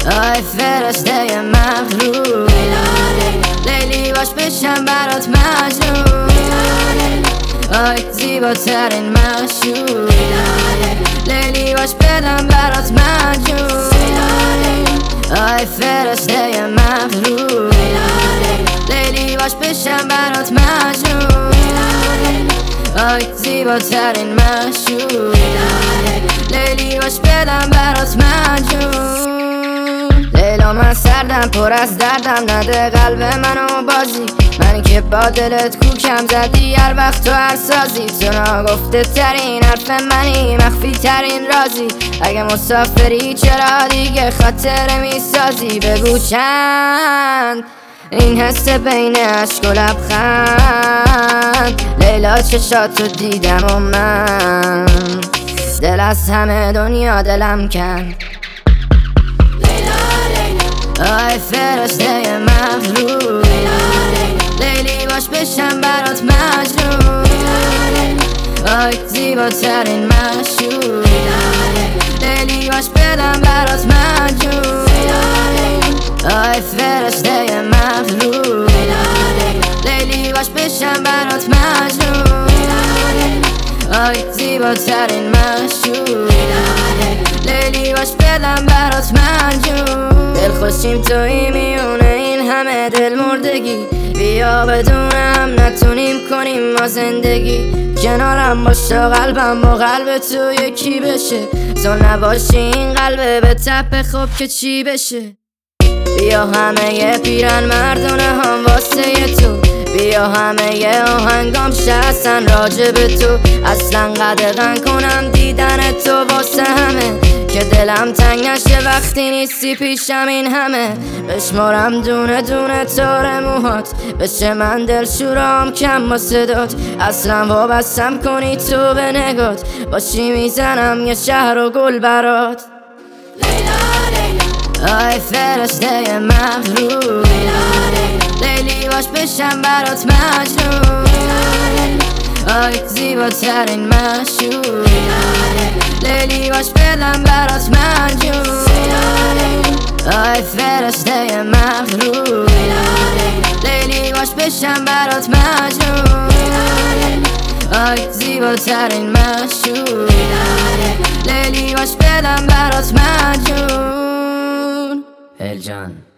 آی فرشته مغرور، لیلی باش بشم برات مجنون. آی زیباترین معشوق، لیلی باش بدم برات مجنون. آی فرشته مغرور، لیلی باش بشم برات مجنون. آی زیباترین معشوق، لیلی باش بدم برات مجنون. لیلا من سردم پر از دردم، نده قلب منو بازی. من که با دلت کوکم زدی هر وقت تو هر سازی. تو ناگفته ترین حرف منی، مخفی ترین رازی. اگه مسافری چرا دیگه خاطره میسازی؟ بگو چند این حس بین عشق و لبخند. لیلا چشاتو دیدم و من دل از همه دنیا دلم کن. آی فرشته مغرور، لیلی باش بشم برات مجنون. آی زیباترین معشوق، لیلی باش بدم برات مجنون. آی فرشته مغرور، لیلی باش بشم برات مجنون. آی زیباترین معشوق، لیلی باش بدم برات مجنون. دل خوشیم توی میونه این همه دل مردگی، بیا بدونم نتونیم کنیم ما زندگی. کنارم باش تا قلبم با قلب تو یکی بشه. تو نباشی این قلبه به تپ خوب که چی بشه. بیا همه ی پیرن مردونه هم واسه تو، بیا همه ی آهنگام شستن راجع به تو. اصلا قدغن کنم دیدن تو واسه همه، که دلم تنگ نشه وقتی نیستی پیشم این همه. بشمارم دونه دونه تار موهات، بشه من دل شورام کم با صدات. اصلا وابستم کنی تو به نگات، باشی میزنم یه شهر و گل برات. آی فرشته مغرور، لیلی باش بشم برات مجنون. آی زیباترین معشوق، لیلی باش بدم برات مجنون. آی فرشته مغرور، لیلی باش بشم برات مجنون. آی زیباترین معشوق، لیلی باش بدم برات مجنون. الجان